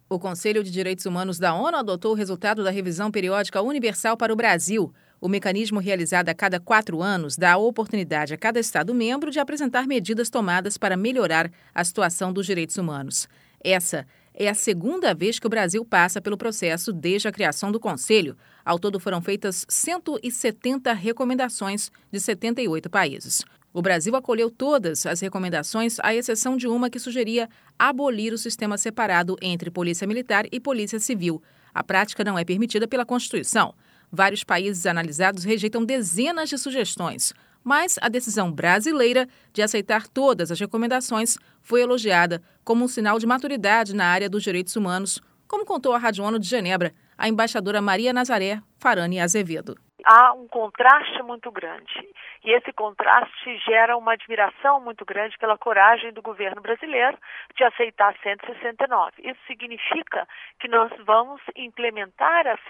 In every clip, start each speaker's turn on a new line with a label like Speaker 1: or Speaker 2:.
Speaker 1: O Conselho de Direitos Humanos da ONU adotou o resultado da Revisão Periódica Universal para o Brasil. O mecanismo realizado a cada 4 anos dá a oportunidade a cada Estado-membro de apresentar medidas tomadas para melhorar a situação dos direitos humanos. Essa é a segunda vez que o Brasil passa pelo processo desde a criação do Conselho. Ao todo foram feitas 170 recomendações de 78 países. O Brasil acolheu todas as recomendações, à exceção de uma que sugeria abolir o sistema separado entre Polícia Militar e Polícia Civil. A prática não é permitida pela Constituição. Vários países analisados rejeitam dezenas de sugestões, mas a decisão brasileira de aceitar todas as recomendações foi elogiada como um sinal de maturidade na área dos direitos humanos, como contou à Rádio ONU de Genebra a embaixadora Maria Nazaré Farani Azevedo.
Speaker 2: Há um contraste muito grande e esse contraste gera uma admiração muito grande pela coragem do governo brasileiro de aceitar 169. Isso significa que nós vamos implementar as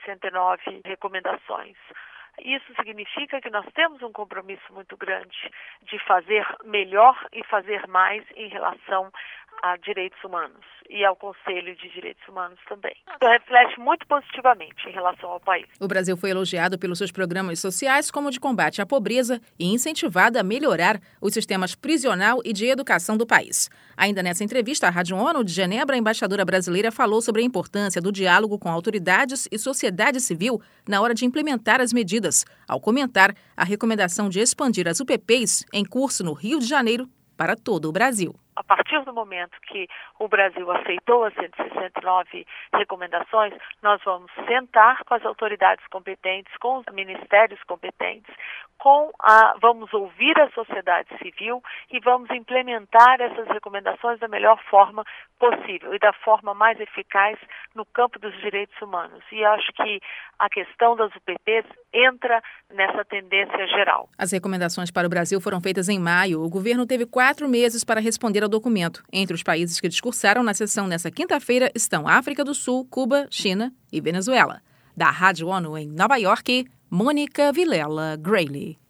Speaker 2: 169 recomendações. Isso significa que nós temos um compromisso muito grande de fazer melhor e fazer mais em relação a direitos humanos e ao Conselho de Direitos Humanos também. Isso reflete muito positivamente em relação ao país.
Speaker 1: O Brasil foi elogiado pelos seus programas sociais como o de combate à pobreza e incentivado a melhorar os sistemas prisional e de educação do país. Ainda nessa entrevista à Rádio ONU de Genebra, a embaixadora brasileira falou sobre a importância do diálogo com autoridades e sociedade civil na hora de implementar as medidas, ao comentar a recomendação de expandir as UPPs em curso no Rio de Janeiro para todo o Brasil.
Speaker 2: A partir do momento que o Brasil aceitou as 169 recomendações, nós vamos sentar com as autoridades competentes, com os ministérios competentes, vamos ouvir a sociedade civil e vamos implementar essas recomendações da melhor forma possível e da forma mais eficaz no campo dos direitos humanos. E acho que a questão das UPPs entra nessa tendência geral.
Speaker 1: As recomendações para o Brasil foram feitas em maio. O governo teve 4 meses para responder ao documento. Entre os países que discursaram na sessão nesta quinta-feira estão África do Sul, Cuba, China e Venezuela. Da Rádio ONU em Nova York, Mônica Vilela Grayle.